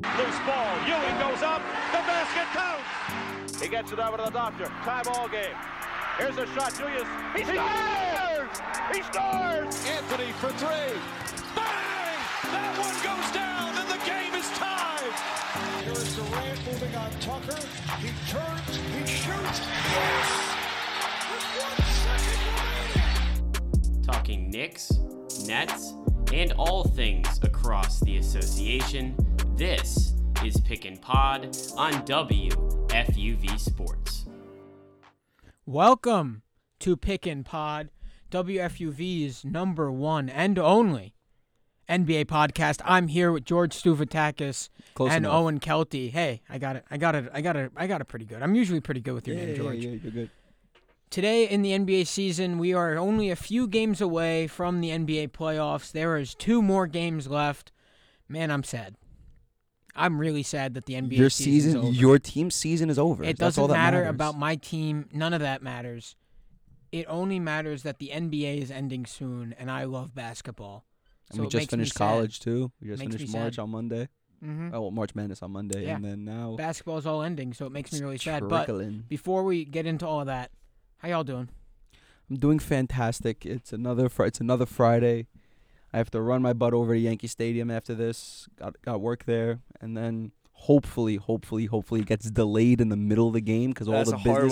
Loose ball. Ewing goes up. The basket counts. He gets it over to the doctor. Tie ball game. Here's a shot. Julius. He scores! He scores! Anthony for three. Bang! That one goes down, and the game is tied. Here is Durant moving on Tucker. He turns. He shoots. Yes! With 1 second remaining. Talking Knicks, Nets, and all things across the association, this is Pick Pod on WFUV Sports. Welcome to Pick Pod, WFUV's number one and only NBA podcast. I'm here with George Stouvatakis and Owen Kelty. Hey, I got it pretty good. I'm usually pretty good with your name, George. Yeah, you're good. Today in the NBA season, we are only a few games away from the NBA playoffs. There is 2 more games left. Man, I'm sad. I'm really sad that the NBA season is over. Your team's season is over. It doesn't matter about my team. None of that matters. It only matters that the NBA is ending soon, and I love basketball. And we just finished college, too. We just finished March on Monday. Mm-hmm. Oh, well, March Madness on Monday, yeah. And then now basketball is all ending, so it makes me really sad. Trickling. But before we get into all of that, how y'all doing? I'm doing fantastic. It's another Friday. I have to run my butt over to Yankee Stadium after this. Got work there, and then hopefully it gets delayed in the middle of the game because all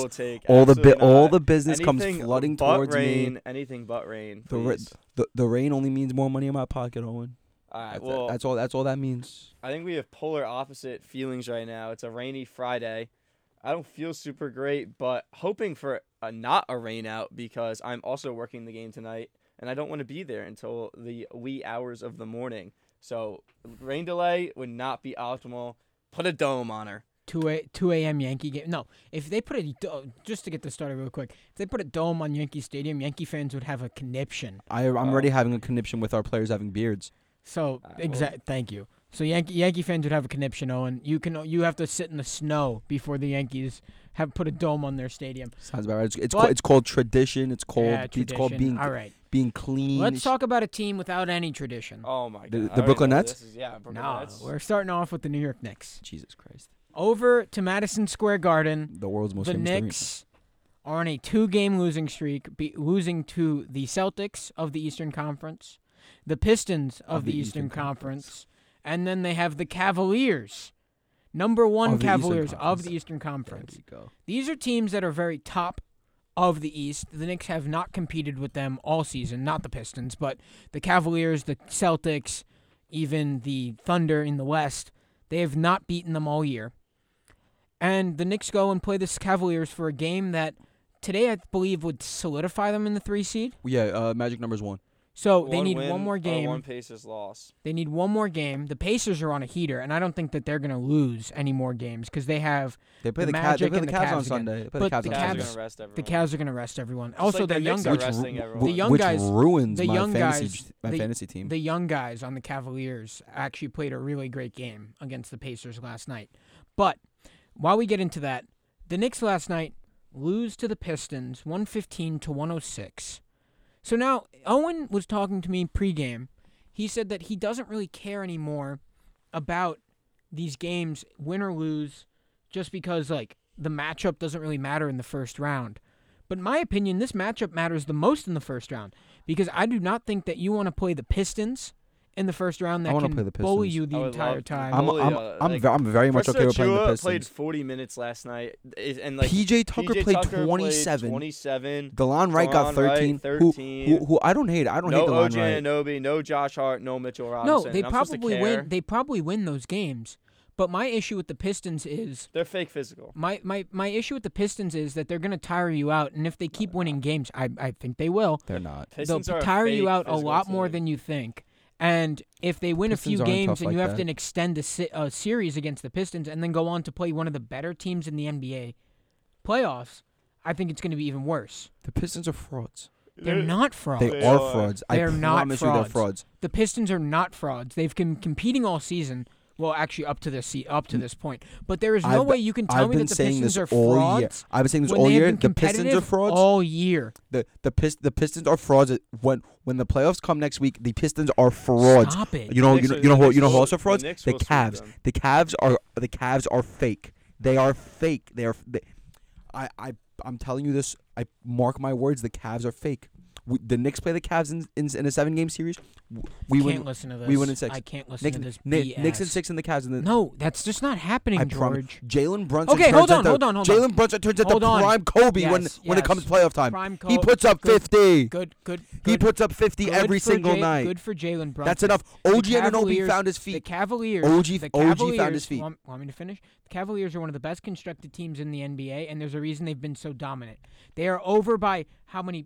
the business comes flooding towards me. Anything but rain. The rain only means more money in my pocket, Owen. All right, that's all that means. I think we have polar opposite feelings right now. It's a rainy Friday. I don't feel super great, but hoping for not a rain out because I'm also working the game tonight. And I don't want to be there until the wee hours of the morning. So rain delay would not be optimal. Put a dome on her. 2 a.m. Yankee game. No, if they put just to get this started real quick, if they put a dome on Yankee Stadium, Yankee fans would have a conniption. I'm already having a conniption with our players having beards. So thank you. So Yankee fans would have a conniption, Owen. You have to sit in the snow before the Yankees have put a dome on their stadium. Sounds about right. It's called tradition. It's called being all right. Being clean. Let's talk about a team without any tradition. Oh, my God. The Brooklyn Nets? Brooklyn Nets. We're starting off with the New York Knicks. Jesus Christ. Over to Madison Square Garden. The world's most famous arena. The Knicks are on a 2-game losing streak, losing to the Celtics of the Eastern Conference, the Pistons of the Eastern Conference, and then they have the Cavaliers, number 1 Cavaliers of the Eastern Conference. There you go. These are teams that are very top of the East. The Knicks have not competed with them all season, not the Pistons, but the Cavaliers, the Celtics, even the Thunder in the West, they have not beaten them all year. And the Knicks go and play the Cavaliers for a game that today I believe would solidify them in the 3 seed. Yeah, magic number's 1. So they need one more game. 1 Pacers loss. They need one more game. The Pacers are on a heater, and I don't think that they're going to lose any more games because they have the Magic and the Cavs on Sunday. But the Cavs are going to rest everyone. The Cavs are going to rest everyone. Just also, like their young guys. Which ruins my fantasy team. The young guys on the Cavaliers actually played a really great game against the Pacers last night. But while we get into that, the Knicks last night lose to the Pistons 115-106. So now, Owen was talking to me pregame. He said that he doesn't really care anymore about these games, win or lose, just because, the matchup doesn't really matter in the first round. But in my opinion, this matchup matters the most in the first round because I do not think that you want to play the Pistons in the first round that can bully you the entire time. I'm very much okay with playing the Pistons. Played 40 minutes last night, and PJ Tucker played 27. 27. DeLon Wright got 13. Who I don't hate. I don't hate DeLon Wright. No OJ Anunoby, no Josh Hart, no Mitchell Robinson. No, they probably win. They probably win those games. But my issue with the Pistons is they're fake physical. My issue with the Pistons is that they're going to tire you out, and if they keep winning games, I think they will. They're not. They'll tire you out a lot more than you think. And if they win a few games and you have to extend a series against the Pistons and then go on to play one of the better teams in the NBA playoffs, I think it's going to be even worse. The Pistons are frauds. They're not frauds. They are frauds. They're I not promise you they're frauds. frauds. The Pistons are not frauds. They've been competing all season. Well, actually, up to this point. But there is no way you can tell I've me been that the saying Pistons this are all frauds. year. I've been saying this when all they have year. been The Pistons are competitive frauds. all year. The Pistons are frauds. When the playoffs come next week, the Pistons are frauds. Stop it. You know who else are The frauds? Knicks The will sweep Cavs. them. The Cavs are fake. They are fake. I'm telling you this. I mark my words. The Cavs are fake. The Knicks play the Cavs in a 7-game series. We I can't win. listen to this. We win in 6. I can't listen to this Knicks in BS. 6 and the Cavs in the. No, that's just not happening, I promise. George. Jalen Brunson. Okay, turns hold on. Jalen Brunson turns into Hold on. prime Kobe Yes, when it comes yes. playoff time. Prime He Kobe. puts up 50. Good. He puts up 50 Good every for single night. Good for Jalen Brunson. That's enough. The OG Anunoby Cavaliers- found his The feet. Cavaliers. OG found his feet. Want me to finish? The Cavaliers are one of the best constructed teams in the NBA, and there's a reason they've been so dominant. They are over by how many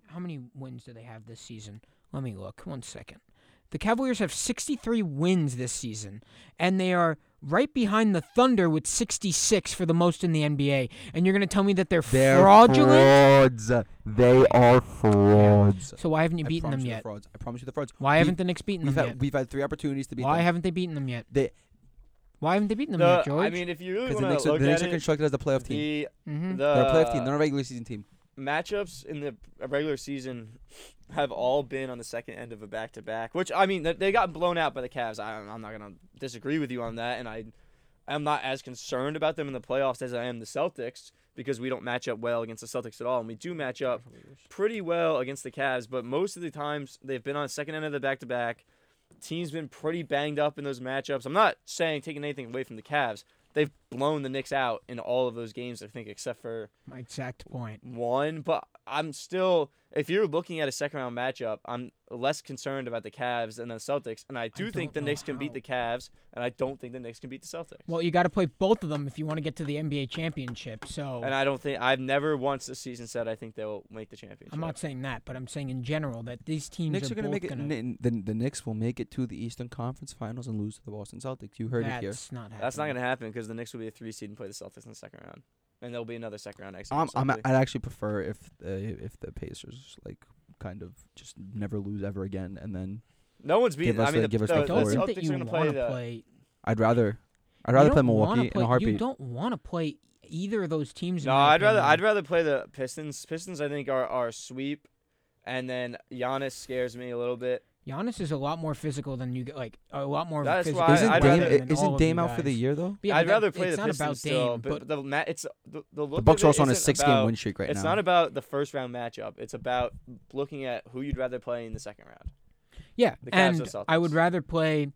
wins do they have this season? Let me look. 1 second. The Cavaliers have 63 wins this season, and they are right behind the Thunder with 66 for the most in the NBA. And you're going to tell me that they're fraudulent? Frauds. They are frauds. So why haven't you I beaten them promise you yet? the frauds. I promise you the frauds. Why haven't the Knicks beaten them yet? We've had 3 opportunities to beat Why them. haven't they beaten them yet? They Why haven't they beaten them yet, George? I mean, if you really Because want to look the Knicks at are it, constructed as a playoff team. Mhm. They're a playoff team. They're not a regular season team. matchups in the regular season have all been on the second end of a back-to-back, which, I mean, they got blown out by the Cavs. I'm not going to disagree with you on that, and I'm not as concerned about them in the playoffs as I am the Celtics because we don't match up well against the Celtics at all, and we do match up pretty well against the Cavs, but most of the times they've been on the second end of the back-to-back. Team's been pretty banged up in those matchups. I'm not saying taking anything away from the Cavs. They've blown the Knicks out in all of those games, I think, except for My exact point. one. But I'm still, if you're looking at a second-round matchup, I'm less concerned about the Cavs than the Celtics. And I do think the don't know Knicks can beat how. the Cavs, and I don't think the Knicks can beat the Celtics. Well, you got to play both of them if you want to get to the NBA championship. So And I don't think, I've never once this season said I think they'll make the championship. I'm not saying that, but I'm saying in general that these teams Knicks are are going to both make it. gonna. The Knicks will make it to the Eastern Conference Finals and lose to the Boston Celtics. You heard it here. That's not happening. That's not going to happen because the Knicks will be a 3 seed and play the Celtics in the second round. And there'll be another second round exit. I'd actually prefer if the Pacers kind of just never lose ever again, and then No one's beating. Give us I mean, the- give us the the I don't floor. think Celtics that are you going to want play to the. play. I'd rather You play don't Milwaukee wanna in a play- heartbeat. You don't want to play either of those teams. No, in my I'd opinion. rather play the Pistons. Pistons, I think, are a sweep, and then Giannis scares me a little bit. Giannis is a lot more physical than you get. Like a lot more That's physical. why Isn't I'd Dame, rather- than all isn't of Dame you out for the guys. year though? Yeah, I'd but rather that- play it's the not Pistons about still, Dame, but it's the look. The Bucks of are it also on a isn't 6-game about- win streak right It's now. not about the first round matchup. It's about looking at who you'd rather play in the second round. yeah, the Cavs and or Celtics. I would rather play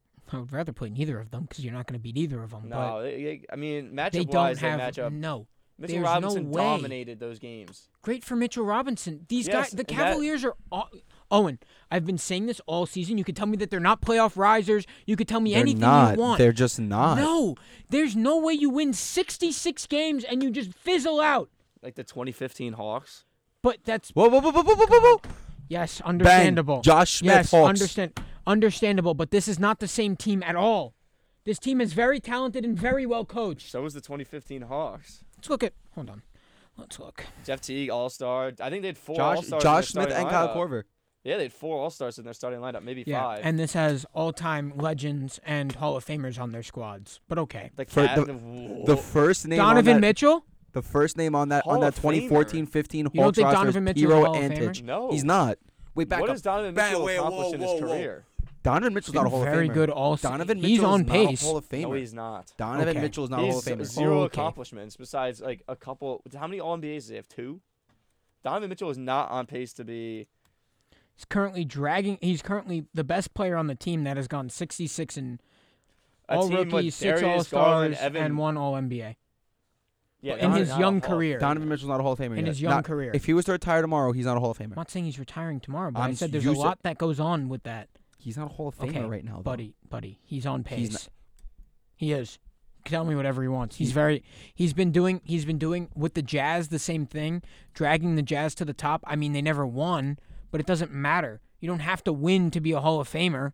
neither of them because you're not going to beat either of them. No, I mean but they matchup don't wise, they have match up. no. Mitchell there's Robinson no way. dominated those games. Great for Mitchell Robinson. These Yes, guys, the and that- Cavaliers are. Owen, I've been saying this all season. You could tell me that they're not playoff risers. You could tell me They're anything not. you want. They're just not. No, there's no way you win 66 games and you just fizzle out. Like the 2015 Hawks. But that's Whoa, whoa, whoa, whoa, whoa, whoa, whoa! yes, Bang. understandable. Josh Smith, yes, Hawks. understandable. But this is not the same team at all. This team is very talented and very well coached. So was the 2015 Hawks. Let's look at. Hold on. Let's look. Jeff Teague, All-Star. I think they had 4 Josh All-Stars. in their Smith starting and Kyle lineup. Korver. Yeah, they had 4 All-Stars in their starting lineup, maybe Yeah, 5. and this has all-time legends and Hall of Famers on their squads. But okay. the For Cavs, The first name Donovan on that, Mitchell. the first name on that Hall of 2014-15 don't Hawks think roster Donovan is Mitchell's a Piro Hall of Famer? Antich. No. He's not. Wait, back what up. has Donovan Back- Mitchell wait, accomplished whoa, in his whoa, whoa. career? Donovan Mitchell's not a Hall of Famer. Very good all Donovan He's Mitchell on is not pace. a Hall of Famer. No, he's not. Donovan Okay. Mitchell is not a Hall He's of Famer. 0 Okay. accomplishments besides like a couple. How many All-NBAs does he have? 2? Donovan Mitchell is not on pace to be. He's currently the best player on the team that has gone 66 and A all team with rookies, 6 Darius Garland, All-Stars, Evan, and 1 All-NBA. yeah, in his not a young Hall of career. Donovan Mitchell's not a Hall of Famer In yet. his young Not- career. If he was to retire tomorrow, he's not a Hall of Famer. I'm not saying he's retiring tomorrow, but I I'm said there's you a said- lot that goes on with that. He's not a Hall of Famer Okay, right now, though. buddy, he's on pace. He's not- He is. Tell me whatever he wants. He's been doing with the Jazz the same thing, dragging the Jazz to the top. I mean, they never won, but it doesn't matter. You don't have to win to be a Hall of Famer.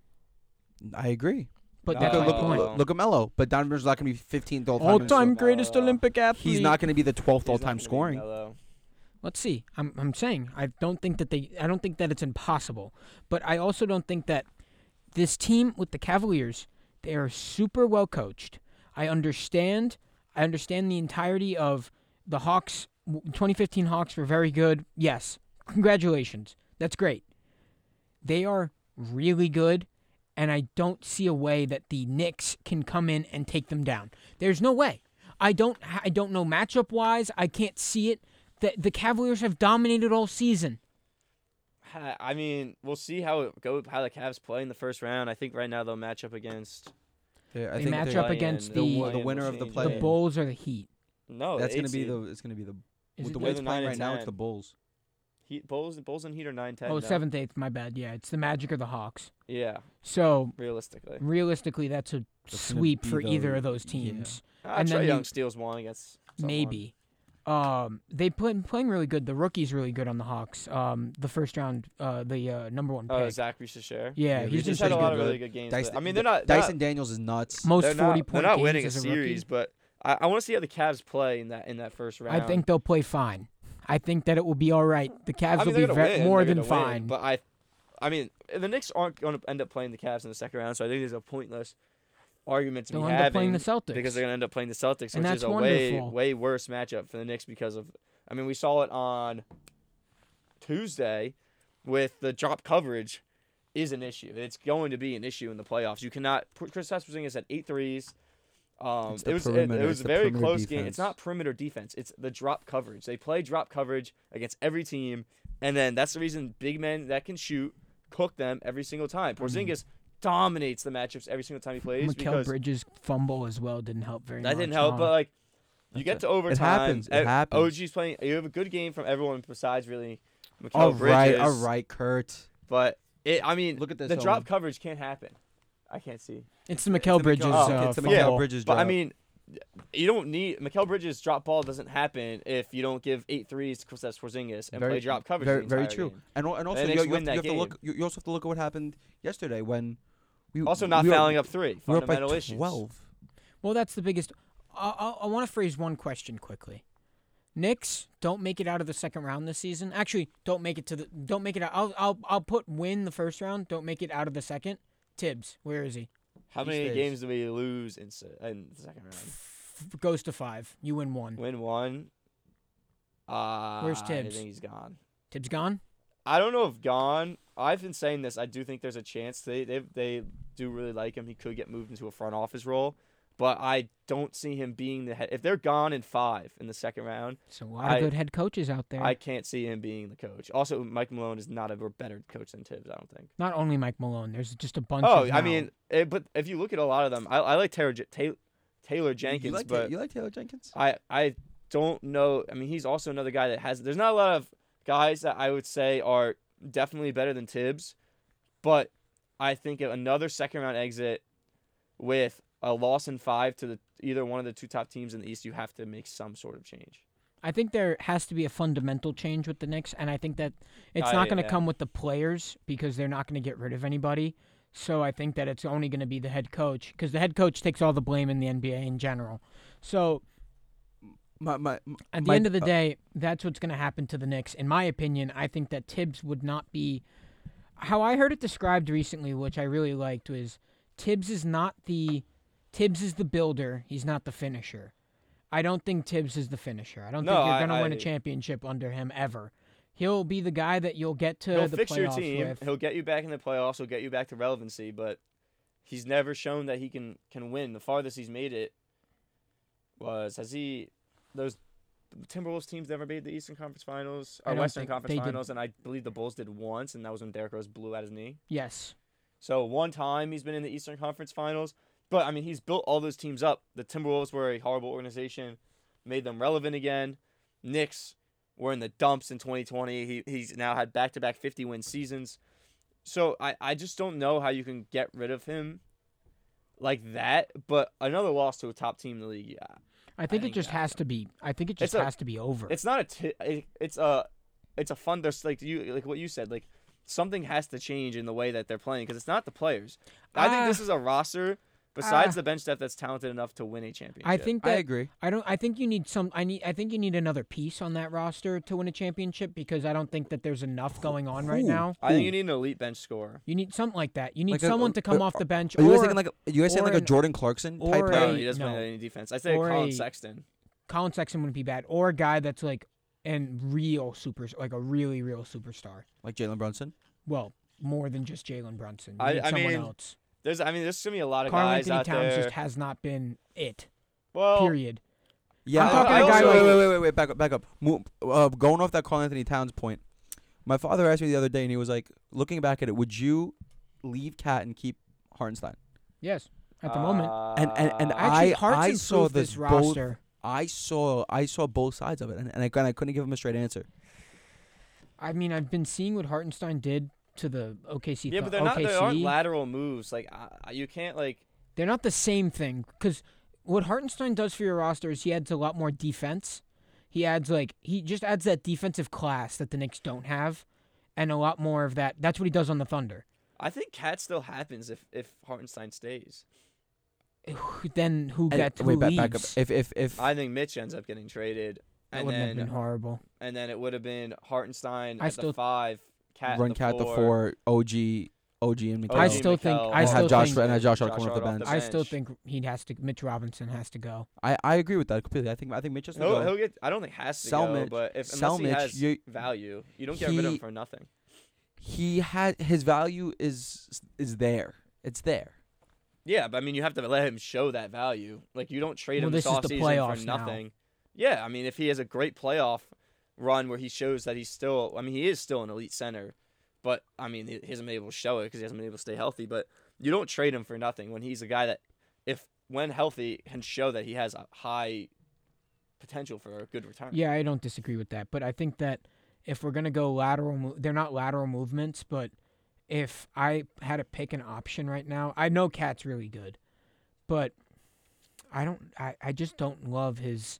I agree. But No, that's my look, point. look at Melo, but Donovan Mitchell's not going to be 15th all-time. All-time No, greatest no. Olympic athlete. He's not going to be the 12th He's not all-time gonna be scoring. Melo. Let's see. I'm saying I don't think that it's impossible, but I also don't think that this team with the Cavaliers, They are super well coached. I understand the entirety of the Hawks. 2015 Hawks were very good. Yes. Congratulations. That's great. They are really good, and I don't see a way that the Knicks can come in and take them down. There's no way. I don't know matchup-wise. I can't see it. The Cavaliers have dominated all season. I mean, we'll see how the Cavs play in the first round. I think right now they'll match up against They match up against the winner of the play. The Bulls or the Heat. No, That's going to be the Is the it way it's the playing 9 right and now. 10? It's the Bulls. Bulls and Heat are 9-10. Oh, now. 7th, 8th, my bad. Yeah, it's the Magic or the Hawks. Yeah, So, realistically. that's a That's gonna sweep be for the- either of those teams. And then Trae you- Young steals one against someone. Maybe. They playing really good. The rookie's really good on the Hawks. The first round, the number 1 pick. Zach Richer. Yeah, Yeah, he's He's just had a pretty lot good. of really good games. Dyson, but, I mean, they're not Dyson Daniels is nuts. most they're 40-point not games winning a as a series, rookie. but I want to see how the Cavs play in that first round. I think they'll play fine. I think that it will be all right. The Cavs will be they're gonna win. more They're than gonna win, fine. but I mean, the Knicks aren't going to end up playing the Cavs in the second round, so I think there's a pointless argument to They'll be end up having playing the Celtics. because they're going to end up playing the Celtics, And which that's is a wonderful. way worse matchup for the Knicks because of. I mean, we saw it on Tuesday with the drop coverage is an issue. It's going to be an issue in the playoffs. You cannot. Kristaps Porzingis had 8 threes. It's the It was perimeter. a It's the very perimeter close game. defense. It's not perimeter defense. It's the drop coverage. They play drop coverage against every team, and then that's the reason big men that can shoot cook them every single time. Porzingis dominates the matchups every single time he plays Mikal because Bridges' fumble as well didn't help very much. that didn't help. But like, you get to overtime. happens. It happens. OG's playing. You have a good game from everyone besides really Mikal All Bridges. right, Kurt. But I mean, Look at this, the drop Owen. coverage can't happen. I can't see. It's the Mikal Bridges. it's the fumble. Mikal Bridges But I drop. mean, you don't need Mikal Bridges' drop ball doesn't happen if you don't give 8 threes to Kristaps Porzingis and play drop coverage. Very, the very entire true. game. And also, The you Knicks have win that to game. look. You also have to look at what happened yesterday when we Also, not we were- fouling up 3. We were up by Fundamental issues. 12. Well, that's the biggest. I want to phrase one question quickly. Knicks don't make it out of the second round this season. Actually, don't make it out. I'll put win the first round. Don't make it out of the second. Tibbs, where is he? How He many stays. games do we lose in the second round? Goes to 5. You win 1. Win 1. Where's I Tibbs? think he's gone. Tibbs gone. I don't know if gone. I've been saying this. I do think there's a chance they do really like him. He could get moved into a front office role, but I don't see him being the head. If they're gone in 5 in the second round, So a lot of good head coaches out there. I can't see him being the coach. Also, Mike Malone is not a better coach than Tibbs. I don't think. Not only Mike Malone. There's just a bunch. Oh, of I now. mean, but if you look at a lot of them, I like Taylor Jenkins, but you like Taylor Jenkins? I don't know. I mean, he's also another guy that has. There's not a lot of guys that I would say are definitely better than Tibbs, but I think another second round exit with a loss in 5 to either one of the 2 top teams in the East, you have to make some sort of change. I think there has to be a fundamental change with the Knicks, and I think that it's not going to come with the players because they're not going to get rid of anybody. So I think that it's only going to be the head coach because the head coach takes all the blame in the NBA in general. So at the end of the day, that's what's going to happen to the Knicks. In my opinion, I think that Tibbs would not be – how I heard it described recently, which I really liked, was Tibbs is the builder. He's not the finisher. I don't think Tibbs is the finisher. I don't think you're going to win a championship under him ever. He'll be the guy that you'll get to He'll the fix your playoffs team. with. He'll get you back in the playoffs. He'll get you back to relevancy, but he's never shown that he can win. The farthest he's made it those Timberwolves teams never made the Eastern Conference Finals I or don't Western think Conference they did. Finals, and I believe the Bulls did once, and that was when Derrick Rose blew out his knee. Yes. So one time he's been in the Eastern Conference Finals, but I mean he's built all those teams up. The Timberwolves were a horrible organization, made them relevant again. Knicks were in the dumps in 2020. He's now had back-to-back 50-win seasons. So I just don't know how you can get rid of him like that. But another loss to a top team in the league, yeah. I think it just has to be. I think it just has to be over. It's not it's a fun. There's like what you said. Like something has to change in the way that they're playing because it's not the players. I think this is a roster besides the bench depth that's talented enough to win a championship. I think that I agree. I think you need some. I think you need another piece on that roster to win a championship because I don't think that there's enough going on right now. I think you need an elite bench scorer. You need something like that. You need Like someone to come off the bench. Are you guys or saying you guys saying or like a an- Jordan Clarkson type or player? No, he doesn't no. play any defense. I say Or Colin a- Sexton. Colin Sexton wouldn't be bad, or a guy that's like a real like a really real superstar. Like Jalen Brunson? Well, more than just Jalen Brunson. You I need someone mean, else. There's gonna be a lot of Karl guys Anthony out Towns there. just has not been it. Well, Period. Yeah, I'm talking a guy wait, back up. Going off that Karl Anthony Towns point, my father asked me the other day, and he was like, looking back at it, would you leave Cat and keep Hartenstein? Yes, at the moment. And Actually, I Hart's saw improved this this both. roster. I saw both sides of it, and I couldn't give him a straight answer. I mean, I've been seeing what Hartenstein did to the OKC. yeah, but they're not. They aren't lateral moves. Like you can't like. They're not the same thing because what Hartenstein does for your roster is he adds a lot more defense. He just adds that defensive class that the Knicks don't have, and a lot more of that. That's what he does on the Thunder. I think Cat still happens if Hartenstein stays. Then who leaves? Back up. If I think Mitch ends up getting traded, That and wouldn't have then been horrible. and then it would have been Hartenstein I at still- the 5, Cat run at the Cat 4, the 4, OG and Mikal. I still think- Mikal, I and still have Josh think- and have Josh Hart Josh coming off the Hart bench. off I still bench. think Mitch Robinson has to go. I agree with that completely. I think Mitch has to go. He'll get. I don't think has to Sell go, Mitch. but Sell unless he Mitch, has value, you don't get rid of him he- for nothing. He had his value is there. It's there. Yeah, but I mean, you have to let him show that value. Like you don't trade Well, him this this is the offseason playoffs for now. nothing. Yeah, I mean, if he has a great playoff run where he shows that he's still, I mean, he is still an elite center, but I mean, he hasn't been able to show it because he hasn't been able to stay healthy. But you don't trade him for nothing when he's a guy that, when healthy, can show that he has a high potential for a good return. Yeah, I don't disagree with that, but I think that if we're gonna go lateral, they're not lateral movements, but if I had to pick an option right now, I know Cat's really good, but I just don't love his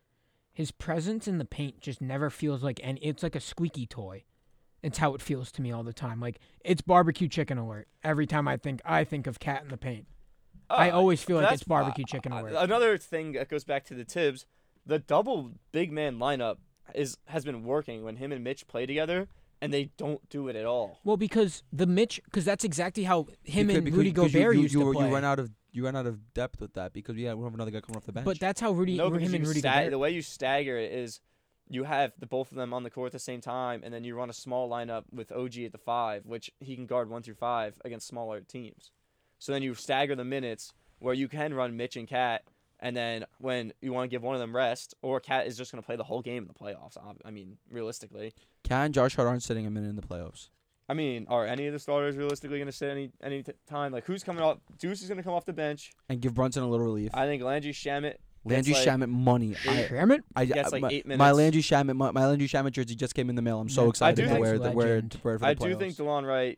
presence in the paint. Just never feels like, and it's like a squeaky toy. It's how it feels to me all the time. Like it's barbecue chicken alert every time I think of Cat in the paint. I always feel like That's- it's barbecue chicken alert. Another thing that goes back to the Tibbs, the double big man lineup has been working when him and Mitch play together, and they don't do it at all. Well, because that's exactly how him and Because- Rudy because Gobert used to play. You run out of depth with that because we have another guy coming off the bench. But that's how No, him because and you Rudy Gobert. the way you stagger it is you have the both of them on the court at the same time, and then you run a small lineup with OG at the 5, which he can guard 1 through 5 against smaller teams. So then you stagger the minutes where you can run Mitch and Cat, and then when you want to give one of them rest, or Cat is just going to play the whole game in the playoffs. I mean, realistically. Cat and Josh Hart aren't sitting a minute in the playoffs. I mean, are any of the starters realistically going to sit any time? Like, who's coming off? Deuce is going to come off the bench. And give Brunson a little relief. I think Landry Shamet. Landry gets, Shamet money. Damn it. gets like 8 minutes. My Landry Shamet jersey just came in the mail. I'm so Yeah. excited I do to wear think- it for Legend. the playoffs. I do think DeLon Wright.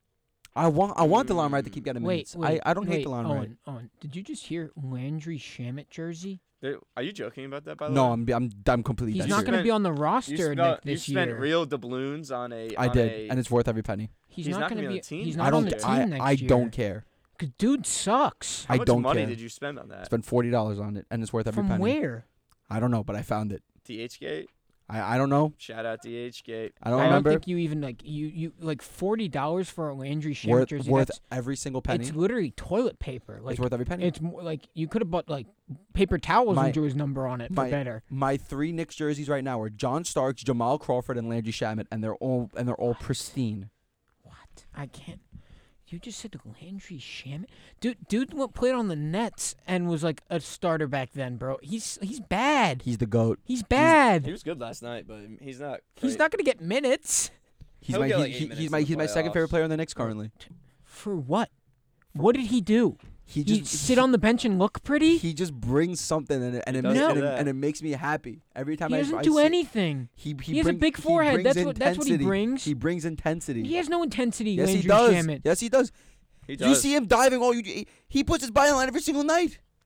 I want DeLon Wright to keep getting minutes. I don't hate DeLon Wright. Owen, did you just hear Landry Shamet jersey? Are you joking about that? By the No, way, I'm completely. He's dead not serious. going to be on the You roster this spent year. real doubloons on a. I did, and it's worth every penny. He's he's not not going gonna to be be. on the team. He's I not I on don't. the team next I year. don't care. 'Cause dude sucks. How I much don't money care. did you spend on that? Spent $40 on it, and it's worth every From penny. where? I don't know, but I found it. DHgate. I don't know. Shout out DHgate. I don't I remember. don't think you even you like $40 for a Landry Shamet worth jersey. worth that's- every single penny. It's literally toilet paper. Like It's worth every penny. it's more like you could have bought like paper towels My- and drew his number on it for better. My 3 Knicks jerseys right now are John Starks, Jamal Crawford, and Landry Shamet, and they're all pristine. What? I can't. You just said Landry Shamet, dude played on the Nets and was like a starter back then, bro. He's bad. He's the GOAT. He's bad. He was good last night, but he's not. He's great. not gonna get minutes. He's He'll my get, like, 8 he's minutes my in the he's my second playoffs. favorite player on the Knicks currently. For what? What did he do? He He just sit on the bench and look pretty? he just brings something and it does makes, do that. and it makes me happy every time He I doesn't I do see- anything. He has a bring- big he forehead. brings That's what he intensity. brings. He brings intensity. He has no intensity, Yes, Landry he does. Shamet. Yes, he does. He You does. see him diving all he puts his body on every single night.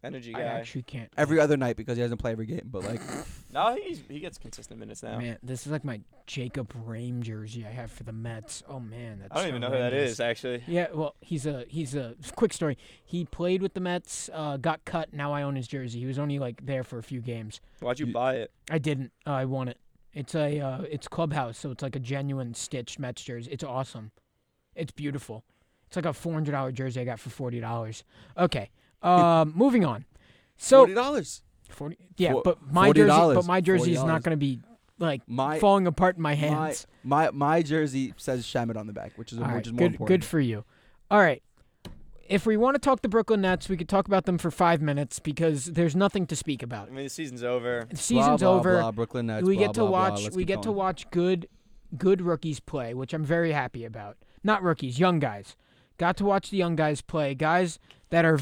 energy I guy. actually can't. Every other night because he doesn't play every game. But like, No, he gets consistent minutes now. Man, this is like my Jacob Rame jersey I have for the Mets. Oh man, that's I don't even know who that horrendous. is actually. Yeah, well, he's a quick story. He played with the Mets, got cut. Now I own his jersey. He was only like there for a few games. Why'd you buy it? I didn't. I won it. It's it's Clubhouse, so it's like a genuine stitched Mets jersey. It's awesome. It's beautiful. It's like a $400 jersey I got for $40. Okay. Moving on. So $40. 40. Yeah, For- but my jersey, $40. but my jersey is not $40. going to be like My- falling apart in my hands. My jersey says Shamit on the back, which is All right, more good, important. good for you. All right. If we want to talk the Brooklyn Nets, we could talk about them for 5 minutes because there's nothing to speak about. I mean, the season's over. The season's blah, blah, over. Blah, Brooklyn Nets. we blah, get to blah, blah. watch. Let's We keep get to going. watch good rookies play, which I'm very happy about. Not rookies, young guys. Got to watch the young guys play. Guys that are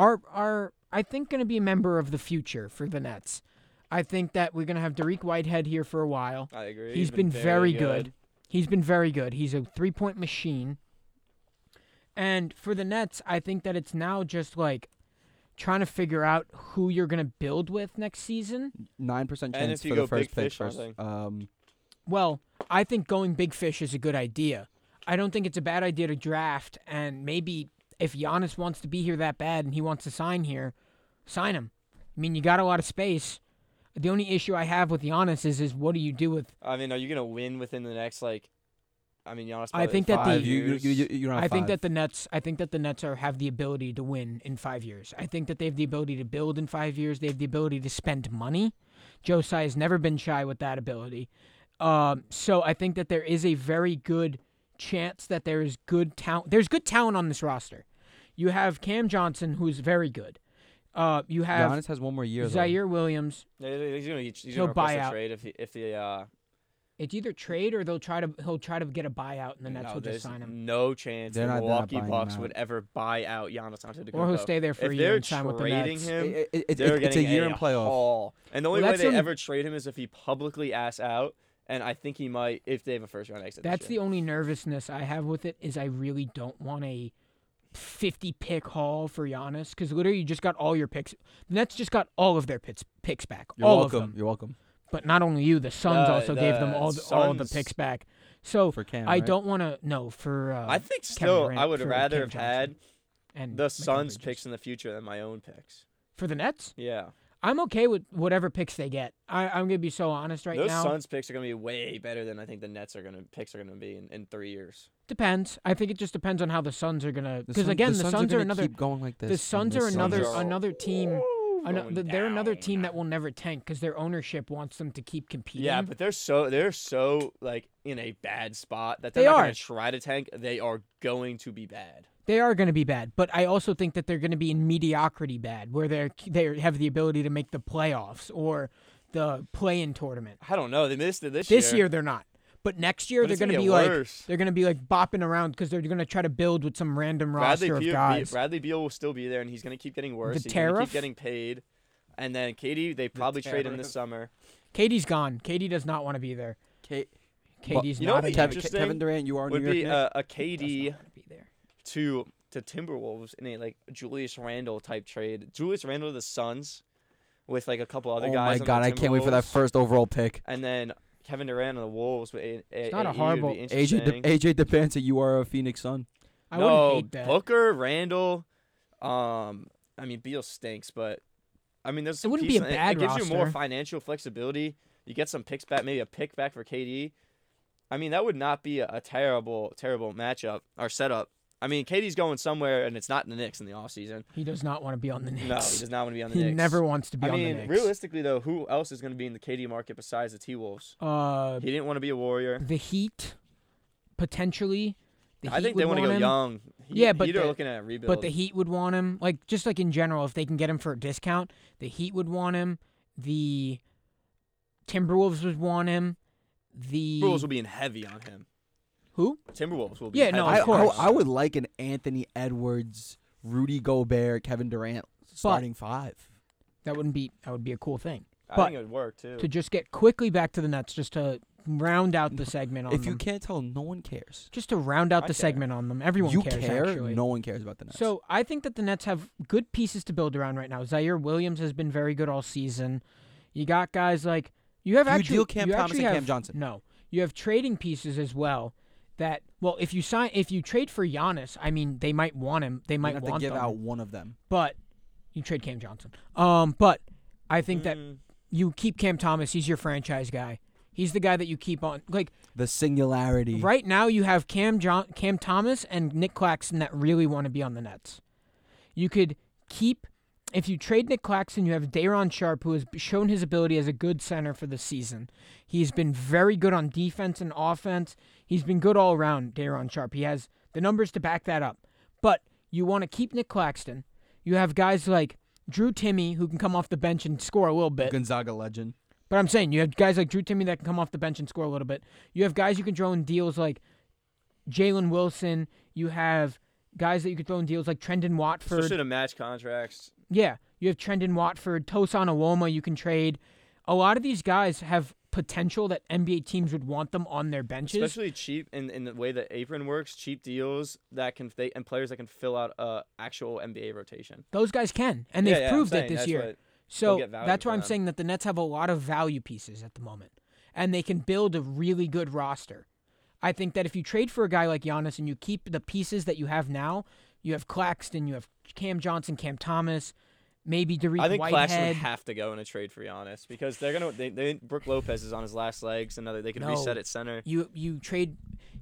I think going to be a member of the future for the Nets. I think that we're going to have Dariq Whitehead here for a while. I agree. He's been very good. He's been very good. He's a 3-point machine. And for the Nets, I think that it's now just like trying to figure out who you're going to build with next season. 9% And chance if you for the go first big pick fish, I first. think. Well, I think going big fish is a good idea. I don't think it's a bad idea to draft, and maybe if Giannis wants to be here that bad and he wants to sign here, sign him. I mean, you got a lot of space. The only issue I have with Giannis is what do you do with? I mean, are you gonna win within the next Giannis? I think that Five, the- you don't have I think five. that the Nets have the ability to win in 5 years. I think that they have the ability to build in 5 years. They have the ability to spend money. Joe Tsai has never been shy with that ability. So I think that there is a very good chance that there is good talent. There's good talent on this roster. You have Cam Johnson, who's very good. You have Giannis has one more year. though. Zaire Williams. he's gonna He'll request buy a out. trade if the It's either trade or he'll try to get a buyout, and the Nets no, will just there's sign him, no chance They're the not Milwaukee buying him Bucks out. would ever buy out Giannis Antetokounmpo. or he'll stay there for if a year they're and sign with the trading Nets. him, It's they're a getting year in playoff. haul. And the only Well, way that's they the- ever trade him is if he publicly asks out. And I think he might if they have a first round exit. That's this the year. only nervousness I have with it is I really don't want a 50 pick haul for Giannis because literally you just got all your picks. The Nets just got all of their picks back, You're all welcome. of them. You're welcome. But not only you, the Suns also gave them the all the Suns- picks back. So For Cam, I right? don't want to for. I think Kevin still Durant I would for rather Cam have Johnson had and the Mikal Suns Bridges. picks in the future than my own picks. For the Nets, Yeah. I'm okay with whatever picks they get. I'm gonna be so honest right Those now. Suns picks are gonna be way better than I think the Nets picks are gonna be in 3 years. Depends. I think it just depends on how the Suns are gonna. The Because Sun- again, the Suns Suns are gonna another. keep going like this. The and Suns the are another are another team. going They're another down. team that will never tank because their ownership wants them to keep competing. Yeah, but they're so like in a bad spot that they're They not are. gonna try to tank. They are going to be bad. they are going to be bad. But I also think that they're going to be in mediocrity bad, where they have the ability to make the playoffs or the play-in tournament. I don't know. They missed it this Year they're not. But next year But they're it's going to gonna be get like worse. they're going to be like bopping around because they're going to try to build with some random roster of guys. Bradley Beal will still be there, and he's gonna keep getting worse. The He's gonna tariff? keep getting paid, and then KD they probably trade him this summer. KD's gone. KD does not want to be there. KD's you know not what a the Knicks. interesting Kevin Durant, you are Would New York be Knicks. a Does KD not wanna be there. to Timberwolves in a like Julius Randle type trade. Julius Randle to the Suns with like a couple other Oh guys. my on God, the I can't wait for that Timberwolves. first overall pick. And then Kevin Durant on the Wolves with It's not a horrible- AJ Depanta, you are a Phoenix Sun. I no, wouldn't hate that. Booker, Randall. I mean Beal stinks, but I mean there's some wouldn't be a pieces- bad It gives you more roster. financial flexibility. You get some picks back, maybe a pick back for KD. I mean that would not be a terrible matchup or setup. I mean KD's going somewhere, and it's not in the Knicks in the offseason. He does not want to be on the Knicks. No, he does not want to be on the He Knicks. never wants to be I on mean, the Knicks. realistically though, who else is going to be in the KD market besides the T-Wolves? He didn't want to be a Warrior. The Heat, potentially. I think they want to go young. Yeah, but Heat are the- looking at a rebuild. But the Heat would want him. Like, just like in general, if they can get him for a discount, the Heat would want him. The Timberwolves would want him. The Timberwolves will be in heavy on him. Who? Timberwolves will be. Yeah, no, heavy of on him. course. I would like an Anthony Edwards, Rudy Gobert, Kevin Durant starting five. That would be a cool thing. I but- think it would work too. To just get quickly back to the Nets, just to round out the segment on If them. you can't tell, no one cares. Just to round out I the care. segment on them. Everyone You cares, care? actually. No one cares about the Nets. So I think that the Nets have good pieces to build around right now. Zaire Williams has been very good all season. You got guys like you have Do you actually deal Cam you Thomas actually and Cam have- Johnson? No, you have trading pieces as well. That if you trade for Giannis, I mean they might want him. They you might have want to give them, out one of them. but you trade Cam Johnson. But I think that you keep Cam Thomas. He's your franchise guy. He's the guy that you keep on. Like The singularity. right now, you have Cam Thomas and Nick Claxton that really want to be on the Nets. You could keep. If you trade Nick Claxton, you have Day'Ron Sharpe, who has shown his ability as a good center for the season. He's been very good on defense and offense. He's been good all around, Day'Ron Sharpe. He has the numbers to back that up. But you want to keep Nick Claxton. You have guys like Drew Timme, who can come off the bench and score a little bit. Gonzaga legend. But I'm saying you have guys like Drew Timme that can come off the bench and score a little bit. You have guys you can throw in deals like Jalen Wilson. You have guys that you could throw in deals like Trendon Watford. Especially to match contracts. Yeah, you have Trendon Watford, Tosan Awoma you can trade. A lot of these guys have potential that NBA teams would want them on their benches. Especially cheap in the way that Apron works, cheap deals that and players that can fill out a actual NBA rotation. Those guys can, and they've I'm proved it saying this that's year. what- So get value that's why for I'm them. saying that the Nets have a lot of value pieces at the moment, and they can build a really good roster. I think that if you trade for a guy like Giannis and you keep the pieces that you have now, you have Claxton, you have Cam Johnson, Cam Thomas, maybe Dariq I think Claxton Whitehead. would have to go in a trade for Giannis because they're gonna. Brooke Lopez is on his last legs, and they could No. reset at center. You trade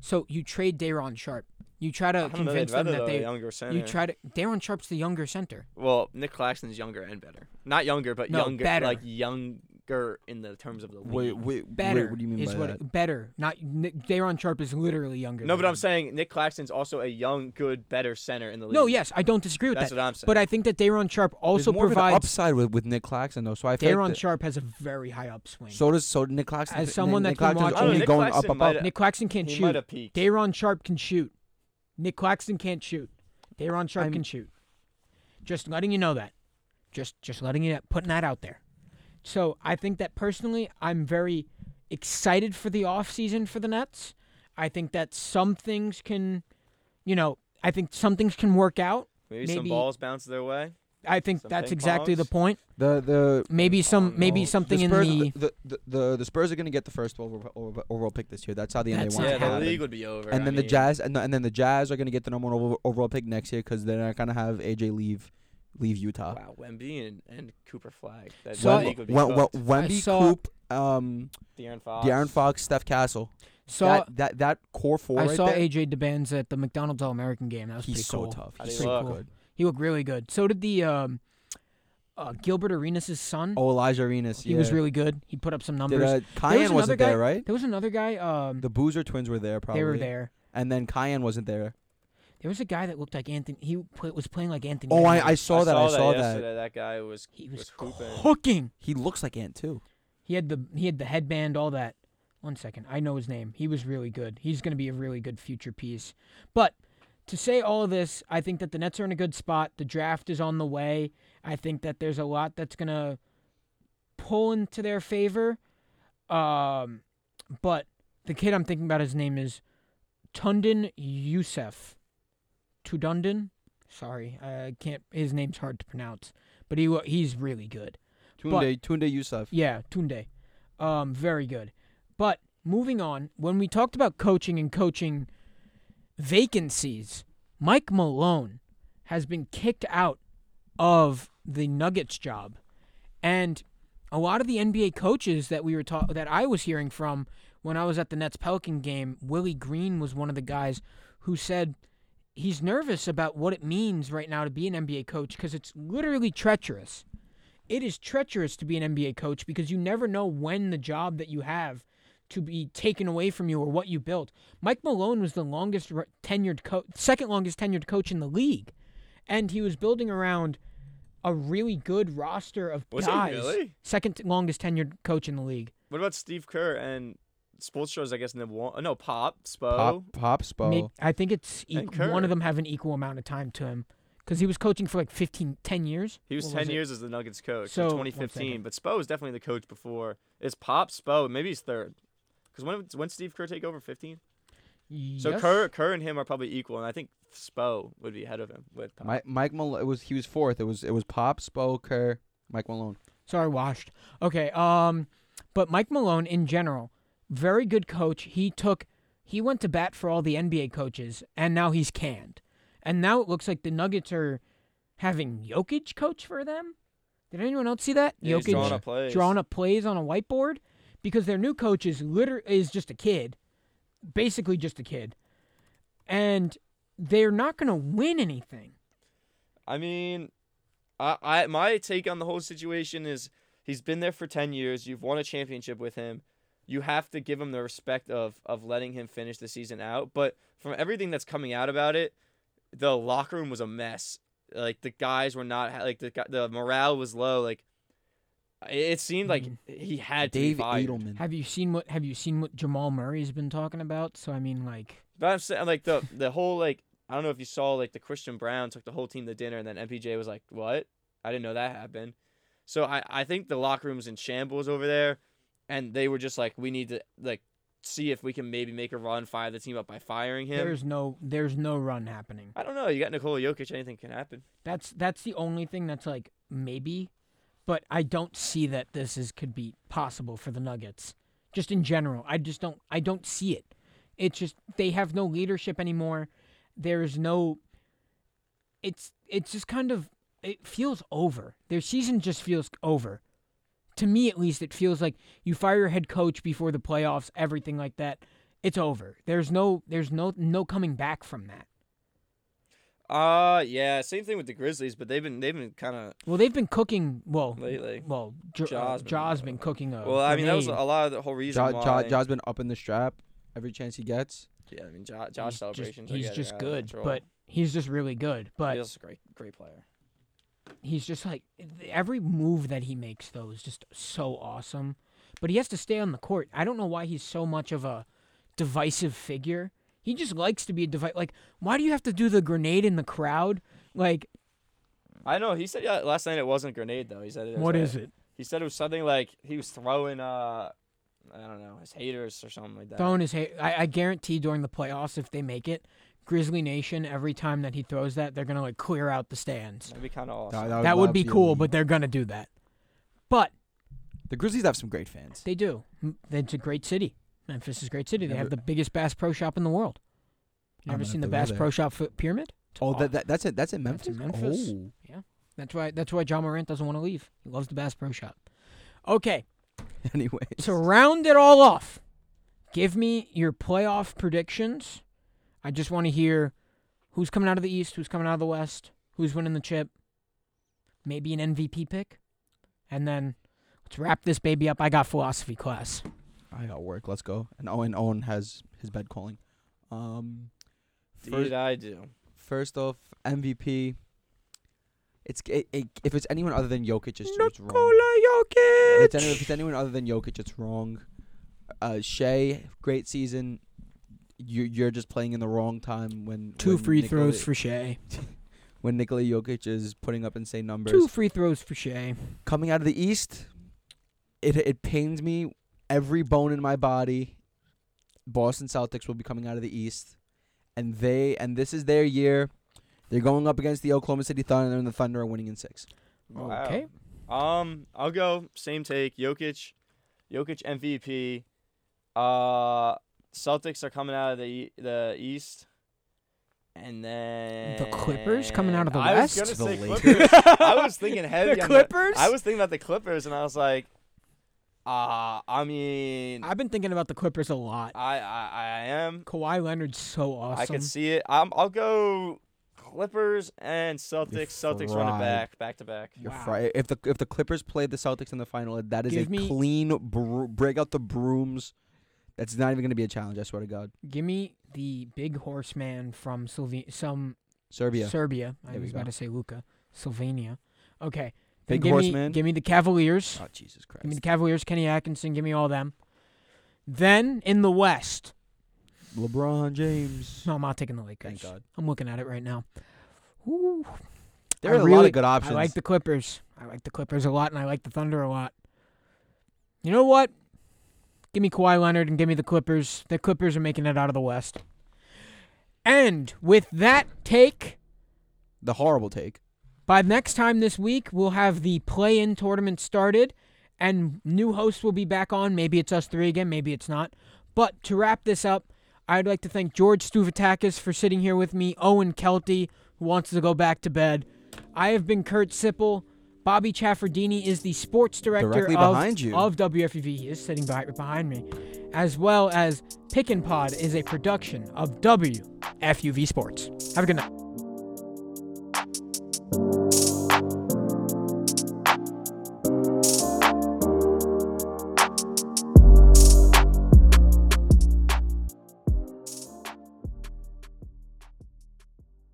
Day'Ron Sharpe. You try to I don't know, convince they'd them rather that go they. a younger center. You try to. Day'Ron Sharpe's the younger center. Well, Nick Claxton's younger and better. Not younger, but No, younger. better. Like younger in the terms of the league. Better what do you mean is by what that? better. Not Day'Ron Sharpe is literally younger. No, than but I'm him. saying Nick Claxton's also a young, good, better center in the league. No, yes, I don't disagree with That's that. what I'm saying. But I think that Day'Ron Sharpe also There's more of an provides. upside with Nick Claxton though. So I feel Day'Ron like Sharpe has a very high upswing. so Nick Claxton. As someone Nick that's been Claxton's watching- only Nick going up Claxton up might- up. Nick Claxton can't he shoot. might have peaked. Day'Ron Sharpe can shoot. Nick Claxton can't shoot. Day'Ron Sharpe I'm- can shoot. Just letting you know that. Just letting you putting that out there. So I think that personally, I'm very excited for the offseason for the Nets. I think that some things can, I think some things can work out. maybe some maybe- balls bounce their way. I think Some that's ping exactly the pongs? point. The Maybe something in Spurs, the. the Spurs are going to get the first overall pick this year. That's how the That's NBA not wants Yeah, it to the happen. league would be over. And I then the mean, Jazz and then the Jazz are going to get the number one overall pick next year because they're not going to have AJ leave Utah. Wow, Wemby and Cooper Flag. That So- league would be cooked. Wemby, saw- Coop, De'Aaron Fox. Steph Castle. Saw That core four I right saw there. AJ DeBanz at the McDonald's All-American game. That was He's pretty so cool. tough. How He's do you so look? cool. good. He looked really good. So did the Gilbert Arenas' son. Oh, Elijah Arenas. He was really good. He put up some numbers. Did, There was Cayenne another wasn't guy, there, right? There was another guy. The Boozer twins were there, probably. They were there. And then Cayenne wasn't there. There was a guy that looked like Anthony. He was playing like Anthony. Oh, I Davis. saw that. I saw that. yesterday. That guy was He was hooping. cooking. He looks like Ant too. He had the headband, all that. 1 second. I know his name. He was really good. He's going to be a really good future piece. But to say all of this, I think that the Nets are in a good spot. The draft is on the way. I think that there's a lot that's going to pull into their favor. But the kid I'm thinking about, his name is Tundin Youssef. Tudundin? Sorry, I can't. His name's hard to pronounce. But he's really good. Tunde Yusuf. Yeah, Tunde. Very good. But moving on, when we talked about coaching and coaching vacancies, Mike Malone has been kicked out of the Nuggets job. And a lot of the NBA coaches that that I was hearing from when I was at the Nets Pelican game, Willie Green was one of the guys who said he's nervous about what it means right now to be an NBA coach because it's literally treacherous. It is treacherous to be an NBA coach because you never know when the job that you have to be taken away from you or what you built. Mike Malone was the second longest tenured coach in the league, and he was building around a really good roster of Was he guys. really? Second longest tenured coach in the league. What about Steve Kerr and sports shows? I guess Pop Spo. Pop Spo. I think it's And Kerr. one of them have an equal amount of time to him because he was coaching for like 10 years. He was What 10 it? years as the Nuggets coach So, in 1 2015. second. But Spo was definitely the coach before. It's Pop Spo. Maybe he's third. Because when Steve Kerr take over 15? Yes. So Kerr and him are probably equal, and I think Spo would be ahead of him with Pop. Mike Malone. He was fourth. It was Pop, Spo, Kerr, Mike Malone. Sorry, washed. Okay. But Mike Malone in general, very good coach. He went to bat for all the NBA coaches, and now he's canned. And now it looks like the Nuggets are having Jokic coach for them. Did anyone else see that? Yeah, he's Jokic drawing up plays on a whiteboard because their new coach is just a kid, basically just a kid, and they're not going to win anything. I mean, my take on the whole situation is he's been there for 10 years. You've won a championship with him. You have to give him the respect of letting him finish the season out. But from everything that's coming out about it, the locker room was a mess. Like, the guys were not like the morale was low. Like, it seemed like he had to be fired. Edelman. Have you seen what Jamal Murray's been talking about? So I mean, like, But I'm saying, like, the whole, like, I don't know if you saw, like, the Christian Brown took the whole team to dinner, and then MPJ was like, what? I didn't know that happened. So I think the locker room's in shambles over there, and they were just like, we need to, like, see if we can maybe make a run, fire the team up by firing him. there's no run happening. I don't know. You got Nikola Jokic. Anything can happen. That's the only thing that's like maybe, but I don't see that could be possible for the Nuggets. Just in general, I don't see it. It's just they have no leadership anymore. There's no. It's just kind of, it feels over. Their season just feels over. To me, at least, it feels like you fire your head coach before the playoffs, everything like that. It's over. There's no coming back from that. Yeah, same thing with the Grizzlies, but they've been kind of They've been cooking lately. Jaw's been cooking a Well, I mean, that was grenade. a lot of the whole reason why. Jaw's been up in the strap every chance he gets. Yeah, I mean, Josh celebrations. He's just good, but he's just really good. But he's a great player. he's just like, every move that he makes, though, is just so awesome. But he has to stay on the court. I don't know why he's so much of a divisive figure. He just likes to be a device. Like, why do you have to do the grenade in the crowd? Like, I know. He said last night it wasn't a grenade, though. He said what is it? He said it was something like he was throwing, I don't know, his haters or something like that. Throwing his I guarantee during the playoffs, if they make it, Grizzly Nation, every time that he throws that, they're going to, like, clear out the stands. That'd be kind of awesome. That would be cool, but they're going to do that. But the Grizzlies have some great fans. they do. It's a great city. Memphis is a great city. They have the biggest Bass Pro Shop in the world. You I'm ever gonna seen the have to go Bass there. Pro Shop pyramid? It's Oh, awesome. that's it. That's in Memphis. That's in Memphis. Oh. Yeah. That's why John Morant doesn't want to leave. He loves the Bass Pro Shop. Okay. Anyways. To round it all off, give me your playoff predictions. I just want to hear who's coming out of the East, who's coming out of the West, who's winning the chip, maybe an MVP pick, and then let's wrap this baby up. I got philosophy class. I got work. Let's go. And Owen has his bed calling. Did I do? First off, MVP. If it's anyone other than Jokic, it's wrong. Jokic. If it's anyone other than Jokic, it's wrong. Shea, great season. You're just playing in the wrong time when Two when free Nikola- throws for Shea. when Nikola Jokic is putting up insane numbers. 2 free throws for Shea. Coming out of the East, it pains me every bone in my body. Boston Celtics will be coming out of the East, and this is their year. They're going up against the Oklahoma City Thunder, and the Thunder are winning in 6. Wow. Okay. I'll go same take. Jokic MVP. Celtics are coming out of the East, and then The Clippers coming out of the I West? was gonna The say Lakers. Clippers. I was thinking heavy. The on Clippers? I was thinking about the Clippers, and I was like, I mean, I've been thinking about the Clippers a lot. I am. Kawhi Leonard's so awesome. I can see it. I'll go Clippers and Celtics. Celtics running fried. back to back. You're Wow. fried. If the Clippers play the Celtics in the final, that is Give a me- clean break out the brooms. That's not even going to be a challenge. I swear to God. Give me the big horseman from Serbia. Serbia. I There we was go. about to say Luka. Slovenia. Okay. Big Then horseman. Give me the Cavaliers. Oh Jesus Christ. Give me the Cavaliers, Kenny Atkinson. Give me all them. Then in the West. LeBron James. No, I'm not taking the Lakers. Thank God. I'm looking at it right now. Ooh. There I are a lot really- of good options. I like the Clippers. I like the Clippers a lot, and I like the Thunder a lot. You know what? Give me Kawhi Leonard and give me the Clippers. The Clippers are making it out of the West. And with that take, The horrible take. by next time this week, we'll have the play-in tournament started, and new hosts will be back on. Maybe it's us three again, maybe it's not. But to wrap this up, I'd like to thank George Stouvatakis for sitting here with me, Owen Kelty, who wants to go back to bed. I have been Kurt Sippel. Bobby Chaffardini is the sports director Directly behind you. of WFUV. He is sitting behind me. As well as Pick and Pod is a production of WFUV Sports. Have a good night.